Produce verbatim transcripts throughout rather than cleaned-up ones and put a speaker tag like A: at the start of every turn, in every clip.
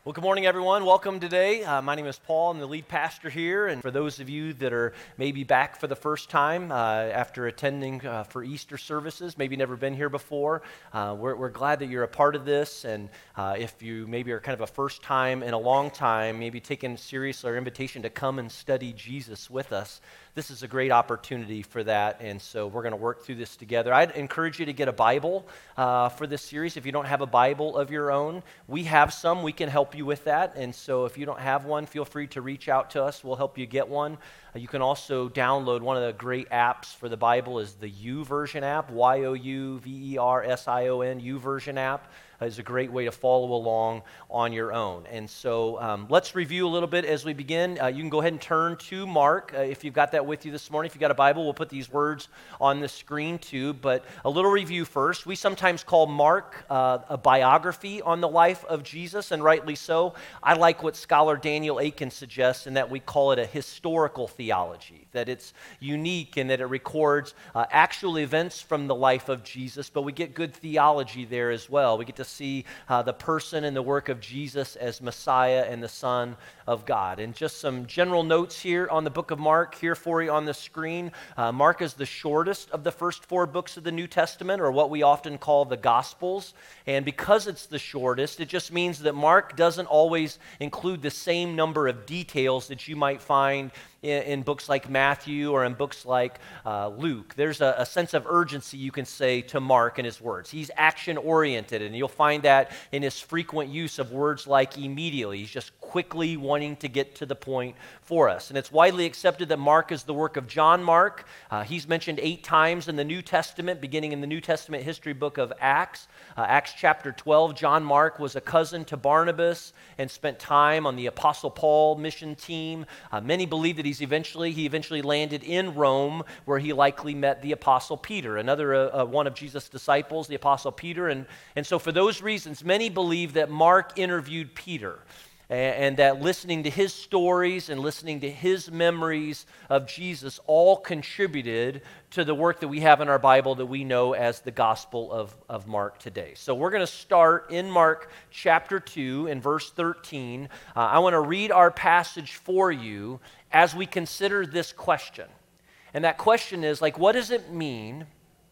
A: Well, good morning, everyone. Welcome today. Uh, my name is Paul. I'm the lead pastor here. And for those of you that are maybe back for the first time uh, after attending uh, for Easter services, maybe never been here before, uh, we're, we're glad that you're a part of this. And uh, if you maybe are kind of a first time in a long time, maybe taking seriously our invitation to come and study Jesus with us, this is a great opportunity for that, and so we're going to work through this together. I'd encourage you to get a Bible uh, for this series. If you don't have a Bible of your own, we have some. We can help you with that, and so if you don't have one, feel free to reach out to us. We'll help you get one. Uh, you can also download one of the great apps for the Bible is the YouVersion app, Y O U V E R S I O N, YouVersion app. Is a great way to follow along on your own. And so um, let's review a little bit as we begin. Uh, you can go ahead and turn to Mark uh, if you've got that with you this morning. If you've got a Bible, we'll put these words on the screen too. But a little review first. We sometimes call Mark uh, a biography on the life of Jesus, and rightly so. I like what scholar Daniel Akin suggests in that we call it a historical theology, that it's unique and that it records uh, actual events from the life of Jesus, but we get good theology there as well. We get to see uh, the person and the work of Jesus as Messiah and the Son of God. And just some general notes here on the book of Mark, here for you on the screen. Uh, Mark is the shortest of the first four books of the New Testament, or what we often call the Gospels. And because it's the shortest, it just means that Mark doesn't always include the same number of details that you might find in, in books like Matthew or in books like uh, Luke. There's a, a sense of urgency, you can say, to Mark in his words. He's action-oriented, and you'll find that in his frequent use of words like immediately. He's just quickly wanting to get to the point for us. And it's widely accepted that Mark is the work of John Mark. Uh, he's mentioned eight times in the New Testament, beginning in the New Testament history book of Acts. Uh, Acts chapter twelve, John Mark was a cousin to Barnabas and spent time on the Apostle Paul mission team. Uh, many believe that he's eventually, he eventually landed in Rome, where he likely met the Apostle Peter, another uh, uh, one of Jesus' disciples, the Apostle Peter. And, and so for those reasons, many believe that Mark interviewed Peter, and that listening to his stories and listening to his memories of Jesus all contributed to the work that we have in our Bible that we know as the Gospel of, of Mark today. So we're going to start in Mark chapter two in verse thirteen. Uh, I want to read our passage for you as we consider this question. And that question is, like, what does it mean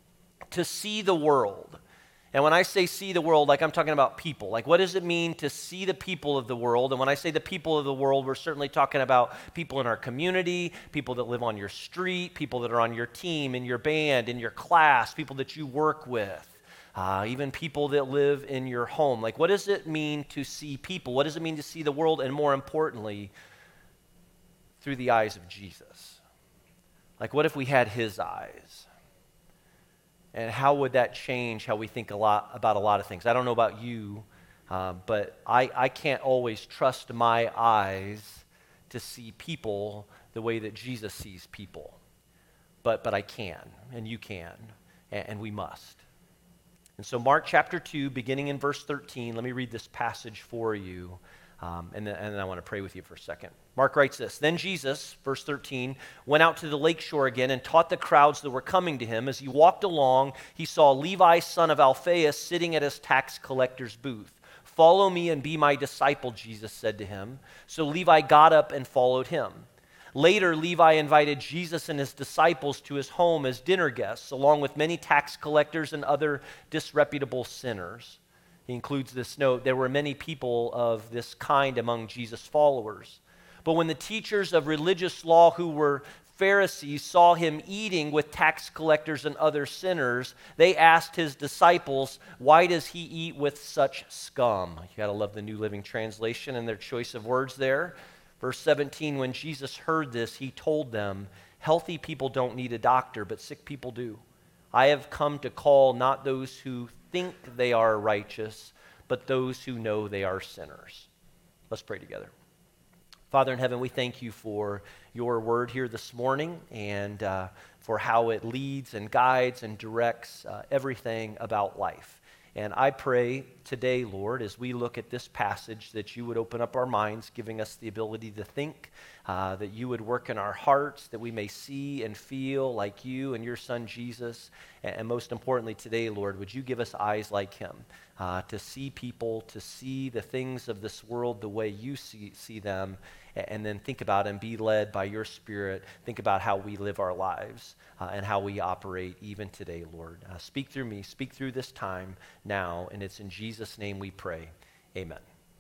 A: to see the world? And when I say see the world, like I'm talking about people. Like, what does it mean to see the people of the world? And when I say the people of the world, we're certainly talking about people in our community, people that live on your street, people that are on your team, in your band, in your class, people that you work with, uh, even people that live in your home. Like, what does it mean to see people? What does it mean to see the world? And more importantly, through the eyes of Jesus. Like, what if we had his eyes? And how would that change how we think a lot about a lot of things? I don't know about you, uh, but I, I can't always trust my eyes to see people the way that Jesus sees people. But but I can, and you can, and, and we must. And so Mark chapter two, beginning in verse thirteen, let me read this passage for you, um, and, then, and then I want to pray with you for a second. Mark writes this: Then Jesus, verse thirteen, went out to the lake shore again and taught the crowds that were coming to him. As he walked along, he saw Levi, son of Alphaeus, sitting at his tax collector's booth. "Follow me and be my disciple," Jesus said to him. So Levi got up and followed him. Later, Levi invited Jesus and his disciples to his home as dinner guests, along with many tax collectors and other disreputable sinners. He includes this note: there were many people of this kind among Jesus' followers. But when the teachers of religious law who were Pharisees saw him eating with tax collectors and other sinners, they asked his disciples, "Why does he eat with such scum?" You got to love the New Living Translation and their choice of words there. Verse seventeen, when Jesus heard this, he told them, "Healthy people don't need a doctor, but sick people do. I have come to call not those who think they are righteous, but those who know they are sinners." Let's pray together. Father in heaven, we thank you for your word here this morning and uh, for how it leads and guides and directs uh, everything about life. And I pray today, Lord, as we look at this passage, that you would open up our minds, giving us the ability to think, uh, that you would work in our hearts, that we may see and feel like you and your Son, Jesus. And, and most importantly today, Lord, would you give us eyes like him, uh, to see people, to see the things of this world the way you see, see them, and, and then think about and be led by your Spirit. Think about how we live our lives uh, and how we operate even today, Lord. Uh, speak through me, speak through this time now, and it's in Jesus' name we pray. Amen.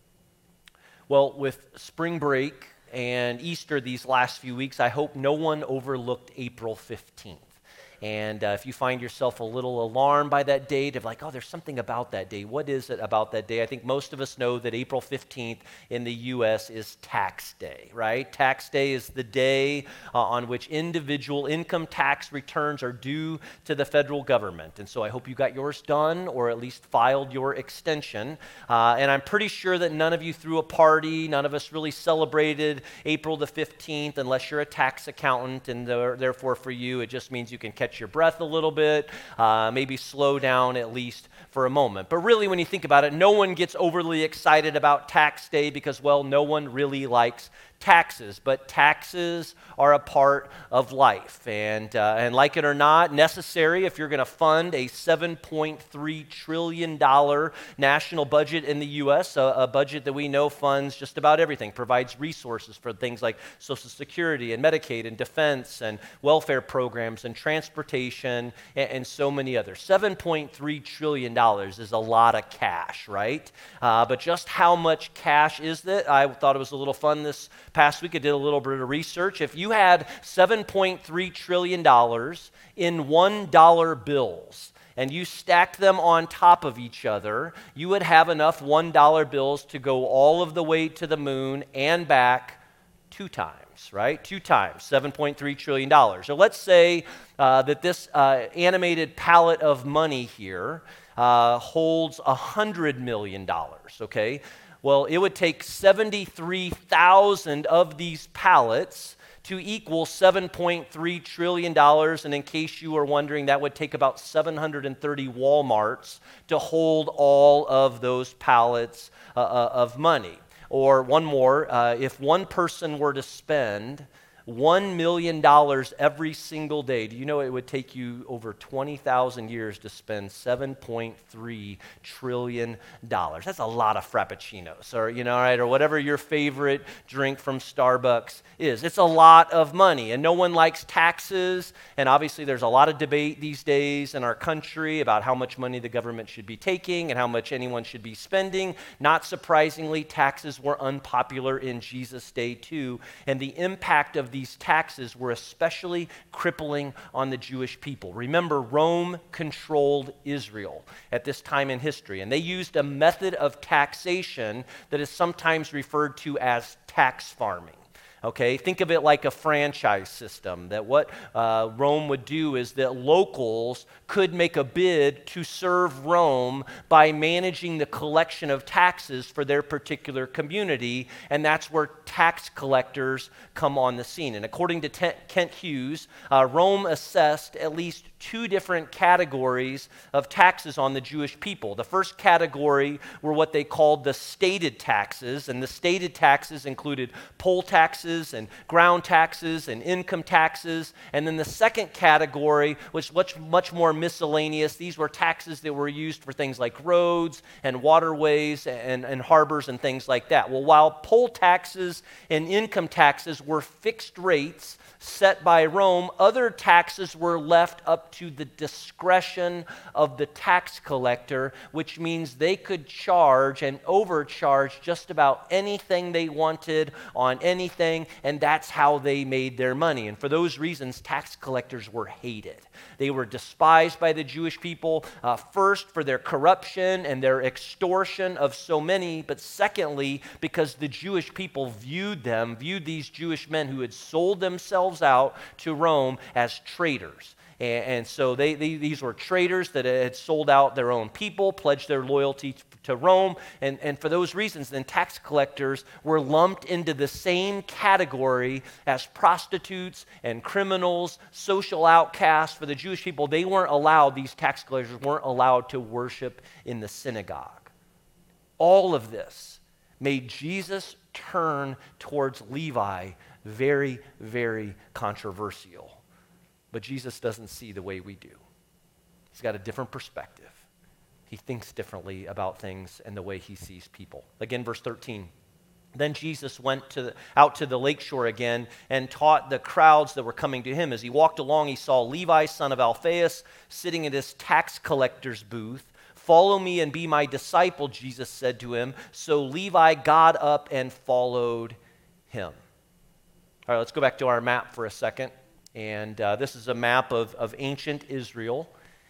A: Well, with spring break and Easter these last few weeks, I hope no one overlooked April fifteenth. And uh, if you find yourself a little alarmed by that date, of like, oh, there's something about that day. What is it about that day? I think most of us know that April fifteenth in the U S is tax day, right? Tax day is the day uh, on which individual income tax returns are due to the federal government. And so I hope you got yours done, or at least filed your extension. Uh, and I'm pretty sure that none of you threw a party. None of us really celebrated April the fifteenth, unless you're a tax accountant, and the, therefore for you, it just means you can catch your breath a little bit, uh, maybe slow down at least for a moment. But really, when you think about it, no one gets overly excited about tax day because, well, no one really likes taxes, but taxes are a part of life, and uh, and like it or not, necessary if you're going to fund a seven point three trillion dollars national budget in the U S, a, a budget that we know funds just about everything, provides resources for things like Social Security and Medicaid and defense and welfare programs and transportation and, and so many others. seven point three trillion dollars is a lot of cash, right? Uh, but just how much cash is that? I thought it was a little fun this past week. I did a little bit of research. If you had seven point three trillion dollars in one dollar bills and you stacked them on top of each other, you would have enough one dollar bills to go all of the way to the moon and back two times, right? Two times, seven point three trillion dollars. So let's say uh, that this uh, animated palette of money here uh, holds one hundred million dollars, okay? Well, it would take seventy-three thousand of these pallets to equal seven point three trillion dollars. And in case you were wondering, that would take about seven hundred thirty Walmarts to hold all of those pallets uh, uh, of money. Or one more, uh, if one person were to spend one million dollars every single day, do you know it would take you over twenty thousand years to spend seven point three trillion dollars? That's a lot of Frappuccinos, or, you know, right, or whatever your favorite drink from Starbucks is. It's a lot of money, and no one likes taxes, and obviously there's a lot of debate these days in our country about how much money the government should be taking and how much anyone should be spending. Not surprisingly, taxes were unpopular in Jesus' day too, and the impact of these taxes were especially crippling on the Jewish people. Remember, Rome controlled Israel at this time in history, and they used a method of taxation that is sometimes referred to as tax farming. Okay, think of it like a franchise system, that what uh, Rome would do is that locals could make a bid to serve Rome by managing the collection of taxes for their particular community, and that's where tax collectors come on the scene. And according to T- Kent Hughes, uh, Rome assessed at least two different categories of taxes on the Jewish people. The first category were what they called the stated taxes, and the stated taxes included poll taxes and ground taxes and income taxes. And then the second category was much, much more miscellaneous. These were taxes that were used for things like roads and waterways and, and harbors and things like that. Well, while poll taxes and income taxes were fixed rates set by Rome, other taxes were left up to the discretion of the tax collector, which means they could charge and overcharge just about anything they wanted on anything, and that's how they made their money. And for those reasons, tax collectors were hated. They were despised by the Jewish people, uh, first for their corruption and their extortion of so many, but secondly, because the Jewish people viewed them, viewed these Jewish men who had sold themselves out to Rome as traitors. And, and so they, they, these were traders that had sold out their own people, pledged their loyalty to Rome. And, and for those reasons, then tax collectors were lumped into the same category as prostitutes and criminals, social outcasts. For the Jewish people, they weren't allowed, these tax collectors weren't allowed to worship in the synagogue. All of this made Jesus turn towards Levi very, very controversial. But Jesus doesn't see the way we do. He's got a different perspective. He thinks differently about things and the way he sees people. Again, verse thirteen. Then Jesus went to the, out to the lakeshore again and taught the crowds that were coming to him. As he walked along, he saw Levi, son of Alphaeus, sitting at his tax collector's booth. "Follow me and be my disciple," Jesus said to him. So Levi got up and followed him. All right, let's go back to our map for a second. And uh, this is a map of, of ancient Israel.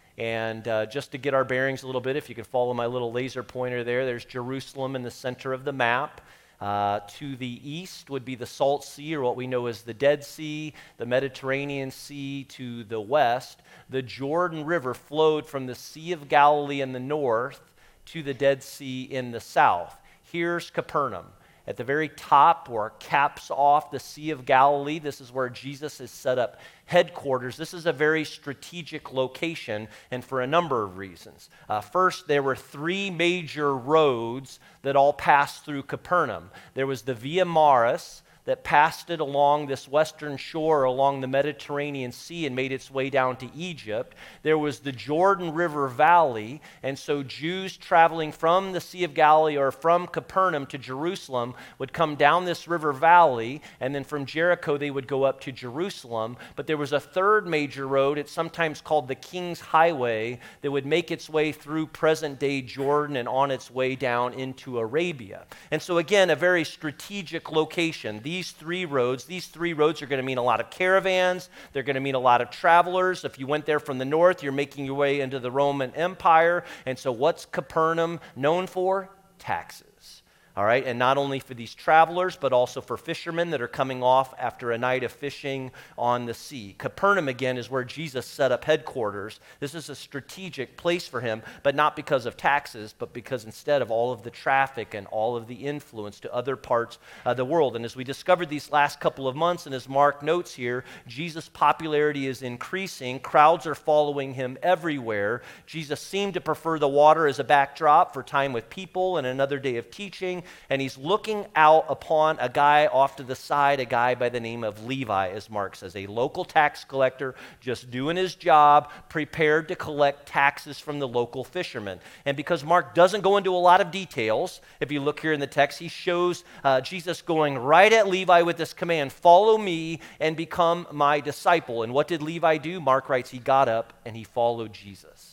A: And uh, just to get our bearings a little bit, if you can follow my little laser pointer there, there's Jerusalem in the center of the map. Uh, to the east would be the Salt Sea, or what we know as the Dead Sea, the Mediterranean Sea. To the west, the Jordan River flowed from the Sea of Galilee in the north to the Dead Sea in the south. Here's Capernaum. At the very top, where it caps off the Sea of Galilee, this is where Jesus has set up headquarters. This is a very strategic location, and for a number of reasons. Uh, first, there were three major roads that all passed through Capernaum. There was the Via Maris that passed it along this western shore along the Mediterranean Sea and made its way down to Egypt. There was the Jordan River Valley, and so Jews traveling from the Sea of Galilee or from Capernaum to Jerusalem would come down this river valley, and then from Jericho they would go up to Jerusalem. But there was a third major road, it's sometimes called the King's Highway, that would make its way through present-day Jordan and on its way down into Arabia. And so again, a very strategic location. These three roads, these three roads are going to mean a lot of caravans. They're going to mean a lot of travelers. If you went there from the north, you're making your way into the Roman Empire. And so what's Capernaum known for? Taxes. All right, and not only for these travelers, but also for fishermen that are coming off after a night of fishing on the sea. Capernaum, again, is where Jesus set up headquarters. This is a strategic place for him, but not because of taxes, but because instead of all of the traffic and all of the influence to other parts of the world. And as we discovered these last couple of months, and as Mark notes here, Jesus' popularity is increasing. Crowds are following him everywhere. Jesus seemed to prefer the water as a backdrop for time with people and another day of teaching. And he's looking out upon a guy off to the side, a guy by the name of Levi, as Mark says, a local tax collector just doing his job, prepared to collect taxes from the local fishermen. And because Mark doesn't go into a lot of details, if you look here in the text, he shows uh, Jesus going right at Levi with this command, "Follow me and become my disciple." And what did Levi do? Mark writes, he got up and he followed Jesus.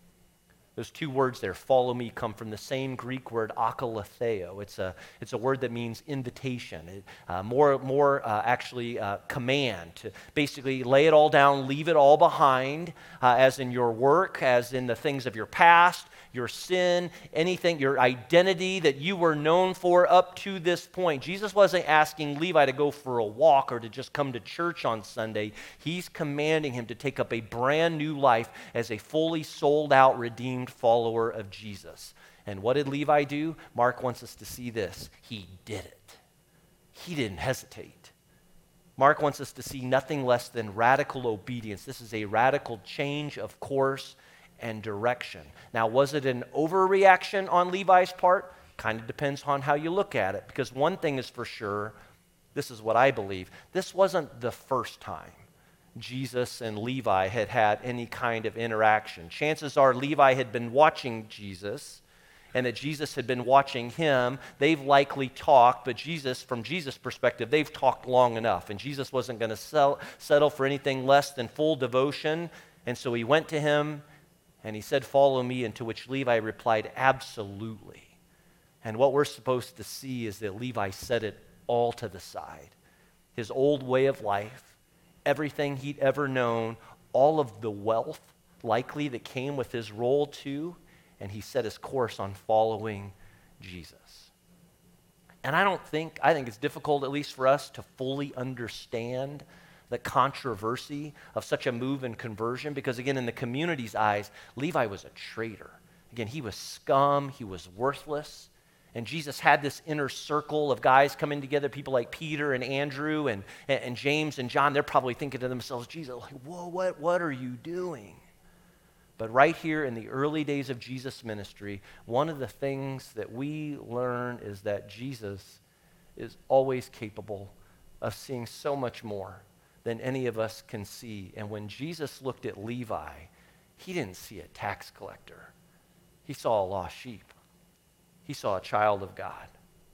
A: Those two words there, "follow me," come from the same Greek word, akalatheo. It's a, it's a word that means invitation, it, uh, more, more uh, actually uh, command, to basically lay it all down, leave it all behind, uh, as in your work, as in the things of your past, your sin, anything, your identity that you were known for up to this point. Jesus wasn't asking Levi to go for a walk or to just come to church on Sunday. He's commanding him to take up a brand new life as a fully sold out, redeemed follower of Jesus. And what did Levi do? Mark wants us to see this. He did it. He didn't hesitate. Mark wants us to see nothing less than radical obedience. This is a radical change of course and direction. Now, was it an overreaction on Levi's part? Kind of depends on how you look at it, because one thing is for sure, this is what I believe, this wasn't the first time Jesus and Levi had had any kind of interaction. Chances are Levi had been watching Jesus, and that Jesus had been watching him. They've likely talked, but Jesus, from Jesus' perspective, they've talked long enough, and Jesus wasn't going to settle for anything less than full devotion. And so he went to him and he said, "Follow me," and to which Levi replied, "Absolutely." And what we're supposed to see is that Levi set it all to the side. His old way of life, everything he'd ever known, all of the wealth likely that came with his role too, and he set his course on following Jesus. And I don't think, I think it's difficult, at least for us, to fully understand the controversy of such a move and conversion, because again, in the community's eyes, Levi was a traitor. Again, he was scum, he was worthless. And Jesus had this inner circle of guys coming together, people like Peter and Andrew and, and, and James and John. They're probably thinking to themselves, Jesus, like, whoa, what, what are you doing? But right here in the early days of Jesus' ministry, one of the things that we learn is that Jesus is always capable of seeing so much more than any of us can see. And when Jesus looked at Levi, he didn't see a tax collector. He saw a lost sheep. He saw a child of God.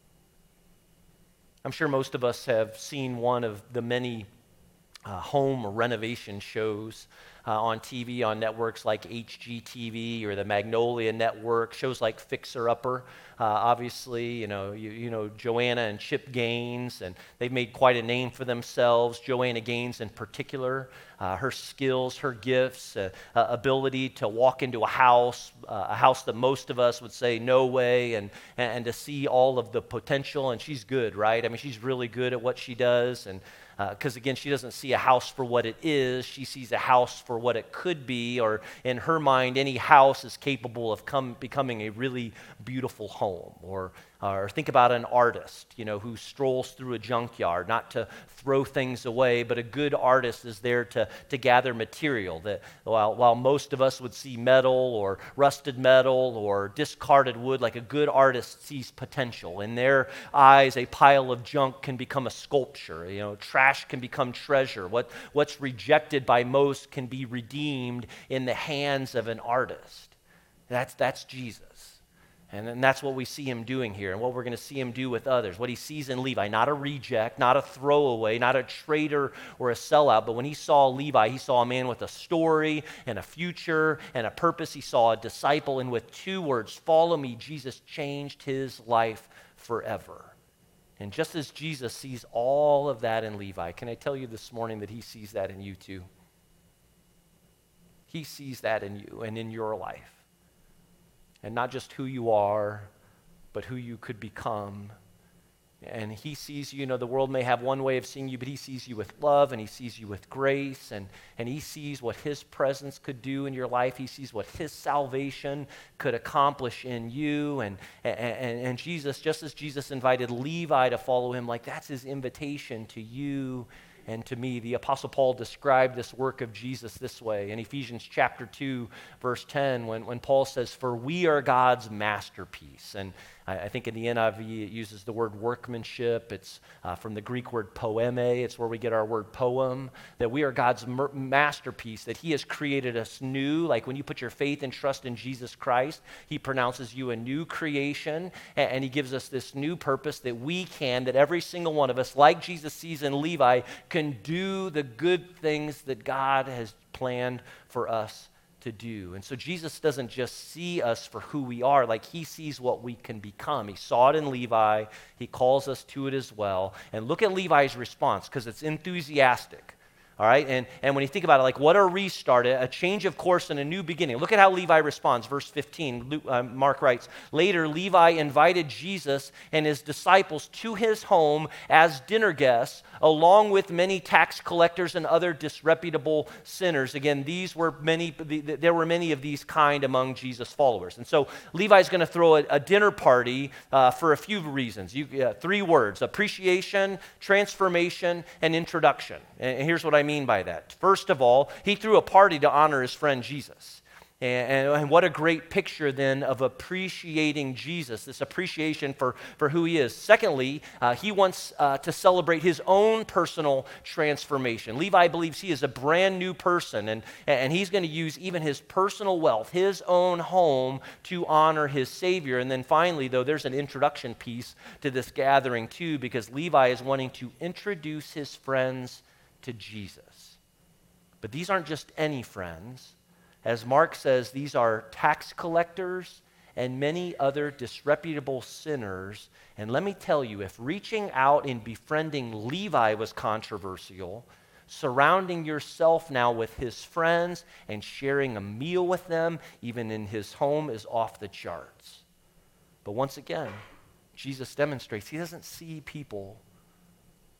A: I'm sure most of us have seen one of the many uh, home renovation shows uh, on T V, on networks like H G T V or the Magnolia Network, shows like Fixer Upper. Uh, obviously, you know, you, you know Joanna and Chip Gaines, and they've made quite a name for themselves. Joanna Gaines in particular, uh, her skills, her gifts, uh, uh, ability to walk into a house, uh, a house that most of us would say no way, and, and and to see all of the potential. And she's good, right? I mean, she's really good at what she does, and because uh, again, she doesn't see a house for what it is. She sees a house for what it could be, or in her mind, any house is capable of come, becoming a really beautiful home. Or, or think about an artist, you know, who strolls through a junkyard, not to throw things away, but a good artist is there to, to gather material. That while, while most of us would see metal or rusted metal or discarded wood, like a good artist sees potential. In their eyes, a pile of junk can become a sculpture. You know, trash can become treasure. What, what's rejected by most can be redeemed in the hands of an artist. That's, that's Jesus. And, and that's what we see him doing here, and what we're going to see him do with others. What he sees in Levi, not a reject, not a throwaway, not a traitor or a sellout, but when he saw Levi, he saw a man with a story and a future and a purpose. He saw a disciple, and with two words, follow me, Jesus changed his life forever. And just as Jesus sees all of that in Levi, can I tell you this morning that he sees that in you too? He sees that in you and in your life. And not just who you are, but who you could become. And he sees you, you know, the world may have one way of seeing you, but he sees you with love, and he sees you with grace, and, and he sees what his presence could do in your life. He sees what his salvation could accomplish in you. And, and, and Jesus, just as Jesus invited Levi to follow him, like that's his invitation to you and to me. The Apostle Paul described this work of Jesus this way in Ephesians chapter two, verse ten, when, when Paul says, "For we are God's masterpiece." And I, I think in the N I V it uses the word workmanship. It's uh, from the Greek word poeme. It's where we get our word poem, that we are God's mer- masterpiece, that he has created us new. Like when you put your faith and trust in Jesus Christ, he pronounces you a new creation, and, and he gives us this new purpose that we can, that every single one of us, like Jesus sees in Levi, can do the good things that God has planned for us to do. And so Jesus doesn't just see us for who we are, like he sees what we can become. He saw it in Levi. He calls us to it as well. And look at Levi's response, because it's enthusiastic. All right, and, and when you think about it, like what a restart, a change of course and a new beginning. Look at how Levi responds, verse fifteen. Luke, uh, Mark writes, "Later Levi invited Jesus and his disciples to his home as dinner guests, along with many tax collectors and other disreputable sinners." Again, these were many. There were many of these kind among Jesus' followers. And so Levi's going to throw a, a dinner party uh, for a few reasons. You, uh, three words: appreciation, transformation, and introduction. And here's what I mean by that. First of all, he threw a party to honor his friend Jesus. And, and, and what a great picture then of appreciating Jesus, this appreciation for, for who he is. Secondly, uh, he wants uh, to celebrate his own personal transformation. Levi believes he is a brand new person, and, and he's going to use even his personal wealth, his own home, to honor his Savior. And then finally, though, there's an introduction piece to this gathering too, because Levi is wanting to introduce his friends to Jesus. But these aren't just any friends. As Mark says, these are tax collectors and many other disreputable sinners. And let me tell you, if reaching out and befriending Levi was controversial, surrounding yourself now with his friends and sharing a meal with them, even in his home, is off the charts. But once again, Jesus demonstrates he doesn't see people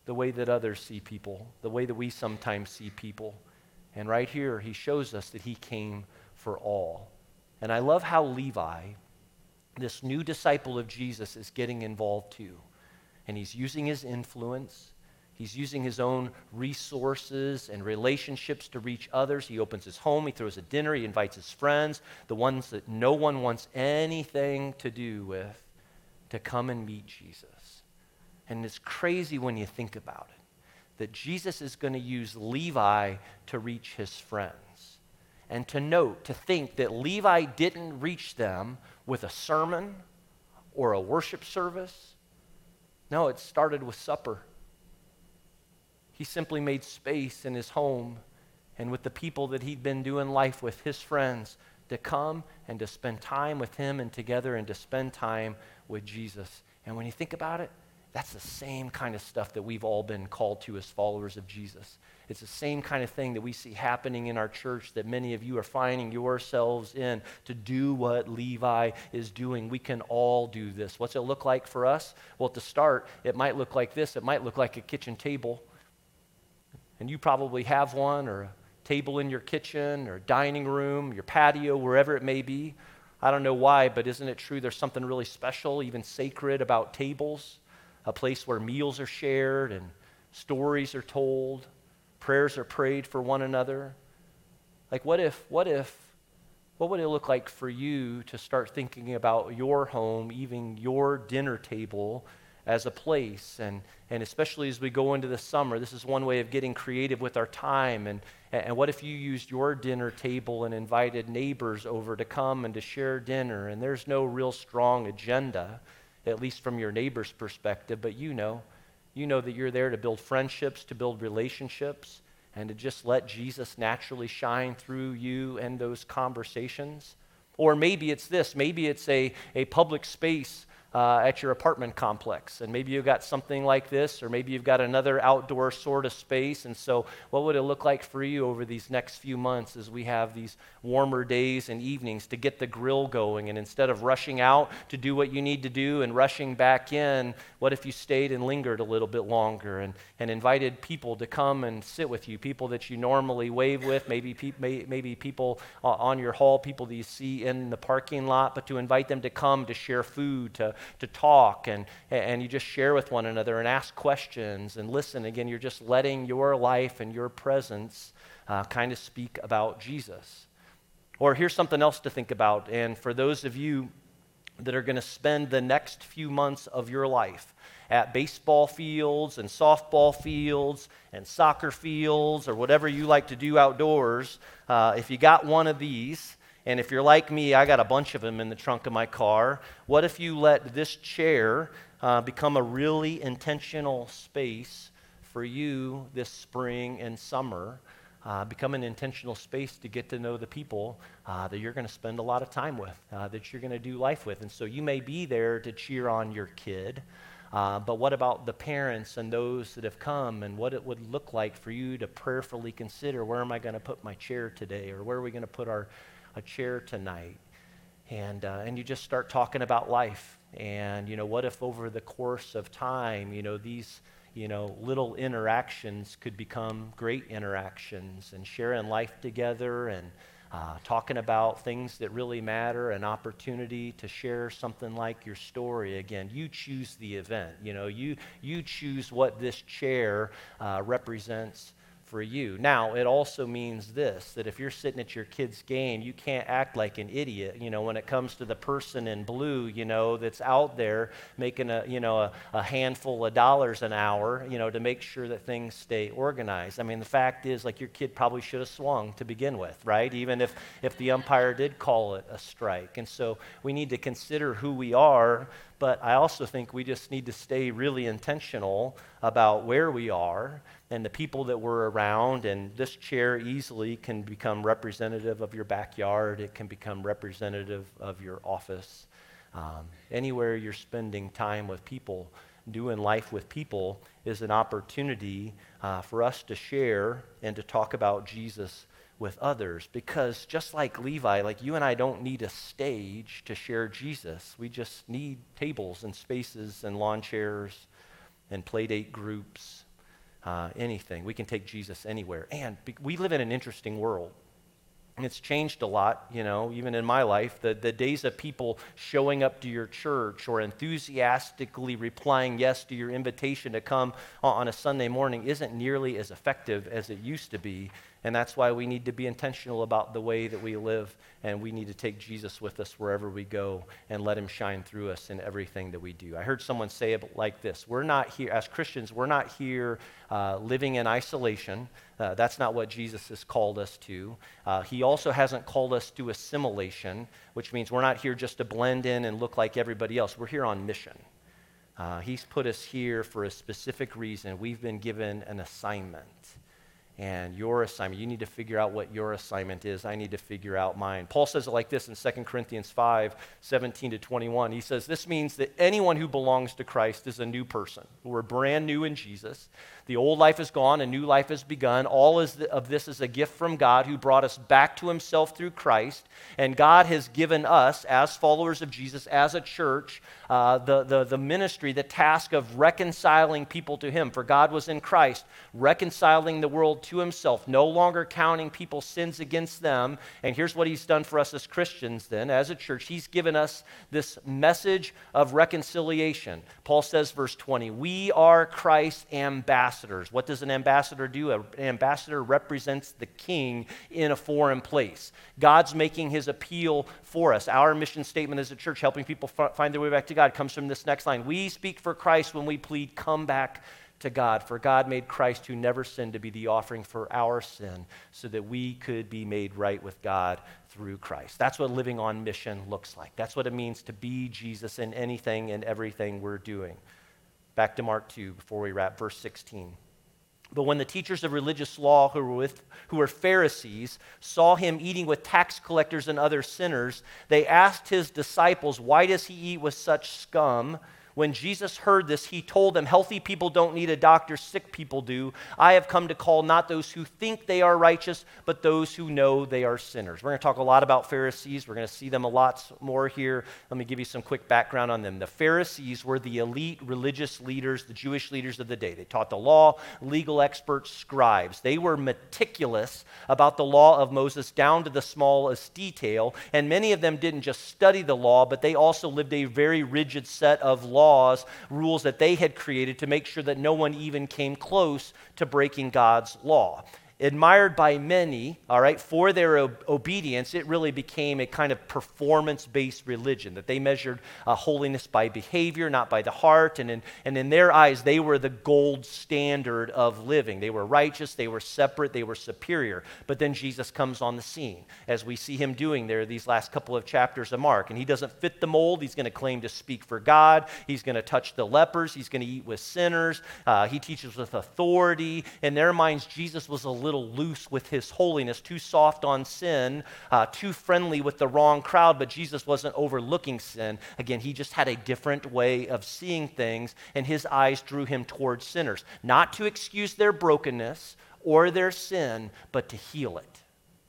A: the way that others see people, the way that we sometimes see people. And right here, he shows us that he came for all. And I love how Levi, this new disciple of Jesus, is getting involved too. And he's using his influence. He's using his own resources and relationships to reach others. He opens his home. He throws a dinner. He invites his friends, the ones that no one wants anything to do with, to come and meet Jesus. And it's crazy when you think about it, that Jesus is going to use Levi to reach his friends. And to note, to think that Levi didn't reach them with a sermon or a worship service. No, it started with supper. He simply made space in his home and with the people that he'd been doing life with, his friends, to come and to spend time with him and together and to spend time with Jesus. And when you think about it, that's the same kind of stuff that we've all been called to as followers of Jesus. It's the same kind of thing that we see happening in our church that many of you are finding yourselves in, to do what Levi is doing. We can all do this. What's it look like for us? Well, to start, it might look like this. It might look like a kitchen table. And you probably have one, or a table in your kitchen or dining room, your patio, wherever it may be. I don't know why, but isn't it true there's something really special, even sacred, about tables? A place where meals are shared and stories are told, prayers are prayed for one another. Like what if, what if, what would it look like for you to start thinking about your home, even your dinner table, as a place? And, and especially as we go into the summer, this is one way of getting creative with our time. And, and what if you used your dinner table and invited neighbors over to come and to share dinner? And there's no real strong agenda, at least from your neighbor's perspective, but you know, you know that you're there to build friendships, to build relationships, and to just let Jesus naturally shine through you and those conversations. Or maybe it's this, maybe it's a, a public space uh, at your apartment complex, and maybe you've got something like this, or maybe you've got another outdoor sort of space. And so what would it look like for you over these next few months as we have these warmer days and evenings to get the grill going? And instead of rushing out to do what you need to do and rushing back in, what if you stayed and lingered a little bit longer and, and invited people to come and sit with you, people that you normally wave with, maybe, pe- may, maybe people uh, on your hall, people that you see in the parking lot, but to invite them to come to share food, to to talk, and, and you just share with one another and ask questions and listen. Again, you're just letting your life and your presence uh, kind of speak about Jesus. Or here's something else to think about. And for those of you that are going to spend the next few months of your life at baseball fields and softball fields and soccer fields or whatever you like to do outdoors, uh, if you got one of these, and if you're like me, I got a bunch of them in the trunk of my car. What if you let this chair uh, become a really intentional space for you this spring and summer? Uh, become an intentional space to get to know the people uh, that you're going to spend a lot of time with, uh, that you're going to do life with. And so you may be there to cheer on your kid, uh, but what about the parents and those that have come, and what it would look like for you to prayerfully consider, where am I going to put my chair today, or where are we going to put our a chair tonight? And uh, and you just start talking about life. And, you know, what if over the course of time, you know, these, you know, little interactions could become great interactions, and sharing life together and uh, talking about things that really matter, an opportunity to share something like your story. Again, you choose the event. You know, you, you choose what this chair uh, represents for you. Now, it also means this, that if you're sitting at your kid's game, you can't act like an idiot, you know, when it comes to the person in blue, you know, that's out there making a, you know, a, a handful of dollars an hour, you know, to make sure that things stay organized. I mean, the fact is, like, your kid probably should have swung to begin with, right? Even if, if the umpire did call it a strike. And so we need to consider who we are, but I also think we just need to stay really intentional about where we are and the people that we're around. And this chair easily can become representative of your backyard. It can become representative of your office. Um, anywhere you're spending time with people, doing life with people, is an opportunity uh, for us to share and to talk about Jesus with others. Because just like Levi, like you and I don't need a stage to share Jesus. We just need tables and spaces and lawn chairs and play date groups uh, anything. We can take Jesus anywhere. And be- we live in an interesting world. And it's changed a lot, you know, even in my life. The, the days of people showing up to your church or enthusiastically replying yes to your invitation to come on a Sunday morning isn't nearly as effective as it used to be. And that's why we need to be intentional about the way that we live, and we need to take Jesus with us wherever we go and let him shine through us in everything that we do. I heard someone say it like this: we're not here, as Christians, we're not here uh, living in isolation. Uh, that's not what Jesus has called us to. Uh, he also hasn't called us to assimilation, which means we're not here just to blend in and look like everybody else. We're here on mission. Uh, he's put us here for a specific reason. We've been given an assignment. And your assignment, you need to figure out what your assignment is. I need to figure out mine. Paul says it like this in Second Corinthians five, seventeen to twenty-one. He says, this means that anyone who belongs to Christ is a new person. We're brand new in Jesus. The old life is gone, a new life has begun. All is the, of this is a gift from God who brought us back to himself through Christ. And God has given us, as followers of Jesus, as a church, uh, the, the, the ministry, the task of reconciling people to him. For God was in Christ, reconciling the world to himself, no longer counting people's sins against them. And here's what he's done for us as Christians then, as a church. He's given us this message of reconciliation. Paul says, verse twenty, we are Christ's ambassadors. What does an ambassador do? An ambassador represents the king in a foreign place. God's making his appeal for us. Our mission statement as a church, helping people f- find their way back to God, comes from this next line. We speak for Christ when we plead, come back to God. For God made Christ, who never sinned, to be the offering for our sin, so that we could be made right with God through Christ. That's what living on mission looks like. That's what it means to be Jesus in anything and everything we're doing. Back to Mark two before we wrap, verse sixteen. But when the teachers of religious law who were, with, who were Pharisees saw him eating with tax collectors and other sinners, they asked his disciples, why does he eat with such scum? When Jesus heard this, he told them, healthy people don't need a doctor, sick people do. I have come to call not those who think they are righteous, but those who know they are sinners. We're going to talk a lot about Pharisees. We're going to see them a lot more here. Let me give you some quick background on them. The Pharisees were the elite religious leaders, the Jewish leaders of the day. They taught the law, legal experts, scribes. They were meticulous about the law of Moses down to the smallest detail, and many of them didn't just study the law, but they also lived a very rigid set of laws. Laws, rules that they had created to make sure that no one even came close to breaking God's law. Admired by many, all right, for their ob- obedience, it really became a kind of performance-based religion, that they measured uh, holiness by behavior, not by the heart, and in, and in their eyes, they were the gold standard of living. They were righteous, they were separate, they were superior. But then Jesus comes on the scene, as we see him doing there these last couple of chapters of Mark, and he doesn't fit the mold. He's going to claim to speak for God. He's going to touch the lepers. He's going to eat with sinners. Uh, he teaches with authority. In their minds, Jesus was a little loose with his holiness, too soft on sin, uh, too friendly with the wrong crowd, but Jesus wasn't overlooking sin. Again, he just had a different way of seeing things, and his eyes drew him towards sinners, not to excuse their brokenness or their sin, but to heal it.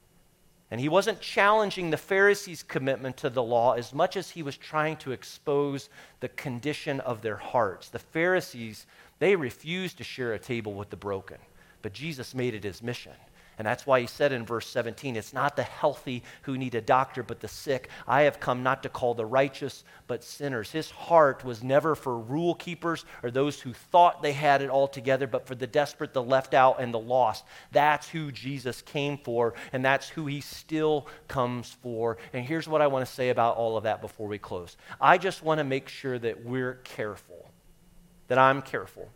A: And he wasn't challenging the Pharisees' commitment to the law as much as he was trying to expose the condition of their hearts. The Pharisees, they refused to share a table with the broken. But Jesus made it his mission. And that's why he said in verse seventeen, it's not the healthy who need a doctor, but the sick. I have come not to call the righteous, but sinners. His heart was never for rule keepers or those who thought they had it all together, but for the desperate, the left out, and the lost. That's who Jesus came for, and that's who he still comes for. And here's what I want to say about all of that before we close. I just want to make sure that we're careful, that I'm careful,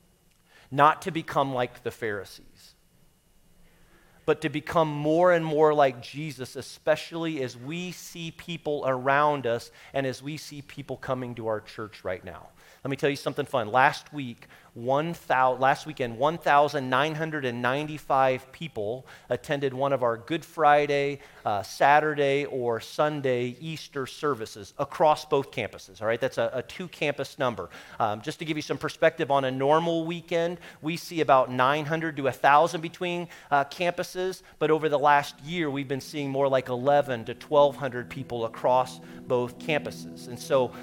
A: not to become like the Pharisees, but to become more and more like Jesus, especially as we see people around us and as we see people coming to our church right now. Let me tell you something fun. Last week, one thousand, last weekend, one thousand nine hundred ninety-five people attended one of our Good Friday, uh, Saturday, or Sunday Easter services across both campuses. All right, that's a, a two-campus number. Um, just to give you some perspective, on a normal weekend, we see about nine hundred to one thousand between uh, campuses, but over the last year, we've been seeing more like eleven to twelve hundred people across both campuses. And so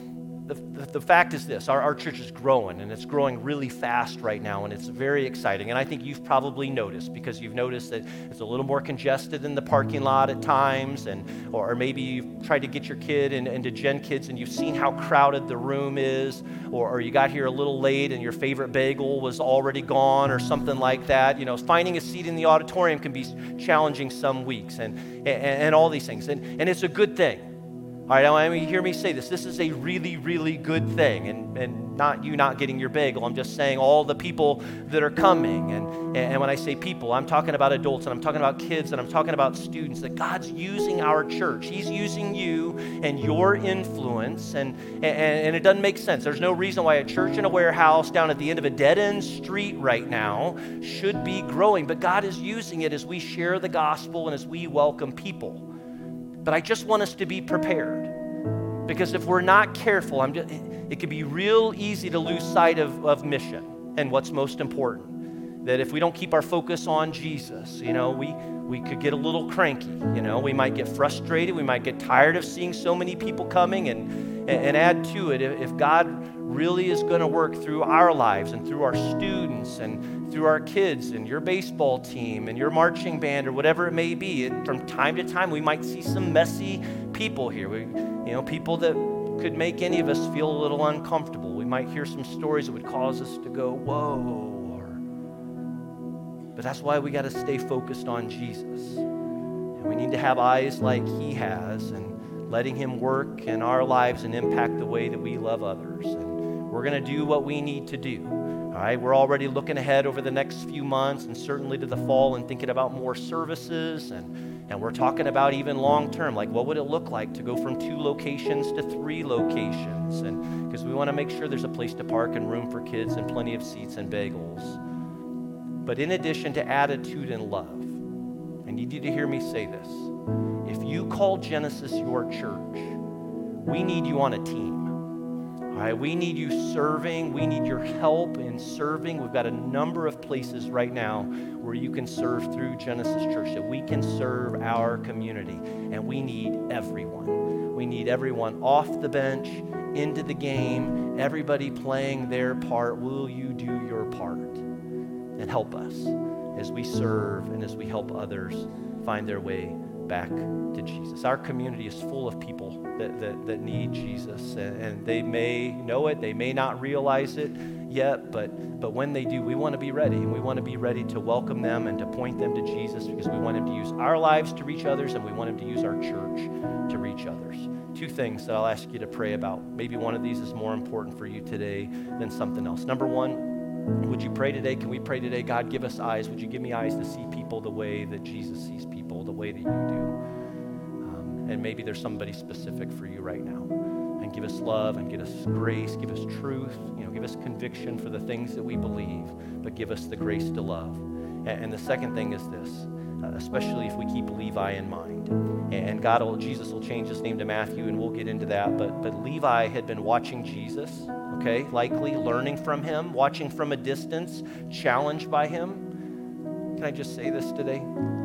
A: the, the, the fact is this, our, our church is growing, and it's growing really fast right now, and it's very exciting. And I think you've probably noticed, because you've noticed that it's a little more congested in the parking lot at times, and or, or maybe you've tried to get your kid in, into Gen Kids, and you've seen how crowded the room is, or, or you got here a little late, and your favorite bagel was already gone, or something like that. You know, finding a seat in the auditorium can be challenging some weeks, and, and, and all these things. And, and it's a good thing. All right, I mean, hear me say this. This is a really, really good thing, and, and not you not getting your bagel. I'm just saying all the people that are coming, and, and when I say people, I'm talking about adults, and I'm talking about kids, and I'm talking about students, that God's using our church. He's using you and your influence, and, and, and it doesn't make sense. There's no reason why a church in a warehouse down at the end of a dead-end street right now should be growing, but God is using it as we share the gospel and as we welcome people. But I just want us to be prepared, because if we're not careful, I'm just, it can be real easy to lose sight of, of mission and what's most important. That if we don't keep our focus on Jesus, you know, we, we could get a little cranky, you know, we might get frustrated, we might get tired of seeing so many people coming, and, and add to it, if God really is going to work through our lives and through our students and through our kids and your baseball team and your marching band or whatever it may be, it, from time to time we might see some messy people here. We, you know, people that could make any of us feel a little uncomfortable. We might hear some stories that would cause us to go, whoa. Or, but that's why we got to stay focused on Jesus. And we need to have eyes like he has, and letting him work in our lives and impact the way that we love others. And we're going to do what we need to do. All right, we're already looking ahead over the next few months and certainly to the fall and thinking about more services. And, and we're talking about even long term, like what would it look like to go from two locations to three locations? And because we want to make sure there's a place to park and room for kids and plenty of seats and bagels. But in addition to attitude and love, I need you to hear me say this. If you call Genesis your church, we need you on a team. All right, we need you serving. We need your help in serving. We've got a number of places right now where you can serve through Genesis Church, that we can serve our community. And we need everyone. We need everyone off the bench, into the game, everybody playing their part. Will you do your part? And help us as we serve and as we help others find their way back to Jesus. Our community is full of people that, that, that need Jesus, and, and they may know it, they may not realize it yet, but, but when they do, we want to be ready, and we want to be ready to welcome them and to point them to Jesus, because we want him to use our lives to reach others, and we want him to use our church to reach others. Two things that I'll ask you to pray about. Maybe one of these is more important for you today than something else. Number one, would you pray today? Can we pray today? God, give us eyes. Would you give me eyes to see people the way that Jesus sees people, the way that you do? Um, and maybe there's somebody specific for you right now. And give us love and give us grace, give us truth, you know, give us conviction for the things that we believe, but give us the grace to love. And, and the second thing is this, uh, especially if we keep Levi in mind. And God will, Jesus will change his name to Matthew, and we'll get into that. But, but Levi had been watching Jesus, okay, likely learning from him, watching from a distance, challenged by him. Can I just say this today?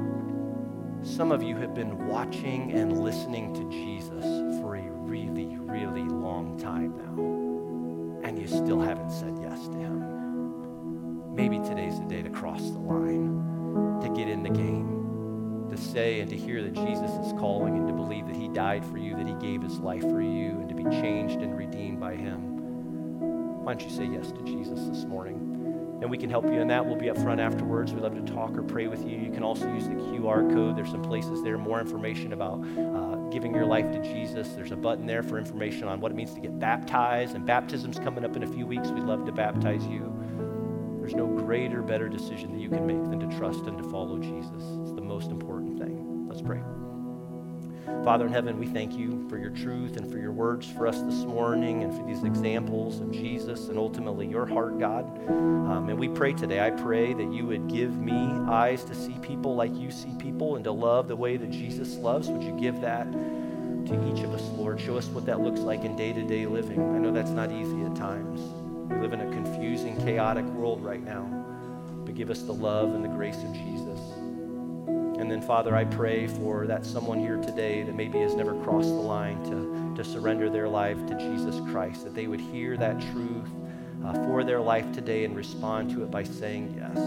A: Some of you have been watching and listening to Jesus for a really, really long time now, and you still haven't said yes to him. Maybe today's the day to cross the line, to get in the game, to say and to hear that Jesus is calling, and to believe that he died for you, that he gave his life for you, and to be changed and redeemed by him. Why don't you say yes to Jesus this morning? And we can help you in that. We'll be up front afterwards. We'd love to talk or pray with you. You can also use the Q R code. There's some places there, more information about uh, giving your life to Jesus. There's a button there for information on what it means to get baptized. And baptism's coming up in a few weeks. We'd love to baptize you. There's no greater, better decision that you can make than to trust and to follow Jesus. It's the most important thing. Let's pray. Father in heaven, we thank you for your truth and for your words for us this morning, and for these examples of Jesus and ultimately your heart, God. Um, and we pray today, I pray that you would give me eyes to see people like you see people, and to love the way that Jesus loves. Would you give that to each of us, Lord? Show us what that looks like in day-to-day living. I know that's not easy at times. We live in a confusing, chaotic world right now, but give us the love and the grace of Jesus. And then, Father, I pray for that someone here today that maybe has never crossed the line to, to surrender their life to Jesus Christ, that they would hear that truth uh, for their life today and respond to it by saying yes.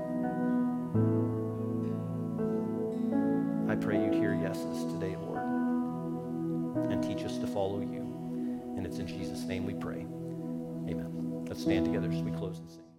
A: I pray you'd hear yeses today, Lord, and teach us to follow you. And it's in Jesus' name we pray. Amen. Let's stand together as we close and sing.